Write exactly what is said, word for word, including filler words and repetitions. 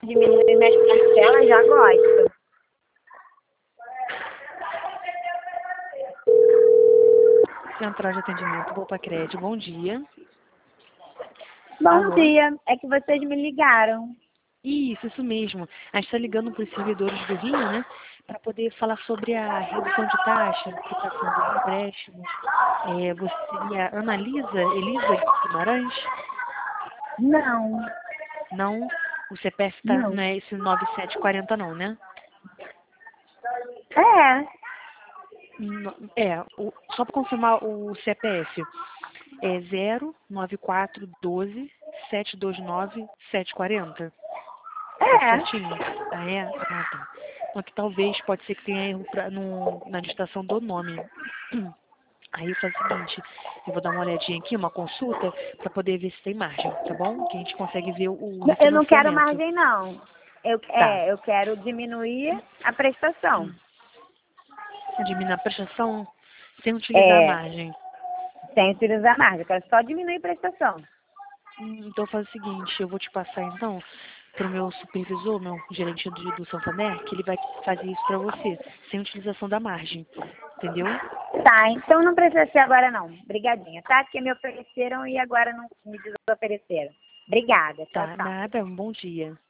Diminuir minhas parcelas, já gosto. Central de Atendimento Bopa Crédito, bom dia. Bom Alô? dia, é que vocês me ligaram. Isso, isso mesmo. A gente está ligando para os servidores do Rio, né? Para poder falar sobre a redução de taxa, aplicação dos empréstimos. É, você seria Ana Lisa, Elisa Guimarães? Não, Não, o C P F tá, não. não é esse nove sete quatro zero não, né? É, No- É, o- só para confirmar o C P F. É zero nove quatro um dois sete dois nove sete quatro zero. Tá é. certinho? Ah, é? Ah, tá. Então que talvez, pode ser que tenha erro pra, no, na digitação do nome. Aí eu faço o seguinte, eu vou dar uma olhadinha aqui, uma consulta, para poder ver se tem margem, tá bom? Que a gente consegue ver o, o Eu não quero refinanciamento. margem, não. Eu, Tá. é, eu quero diminuir a prestação. Hum. Diminuir a prestação sem utilizar a É, margem. sem utilizar margem. Eu quero só diminuir a prestação. Hum, Então faz o seguinte, eu vou te passar então para o meu supervisor, meu gerente do, do Santander, que ele vai fazer isso para você, sem utilização da margem. Entendeu? Tá, então não precisa ser agora, não. Obrigadinha, tá? Porque me ofereceram e agora não me desofereceram. Obrigada. Tchau, Tá, tchau. nada, um bom dia.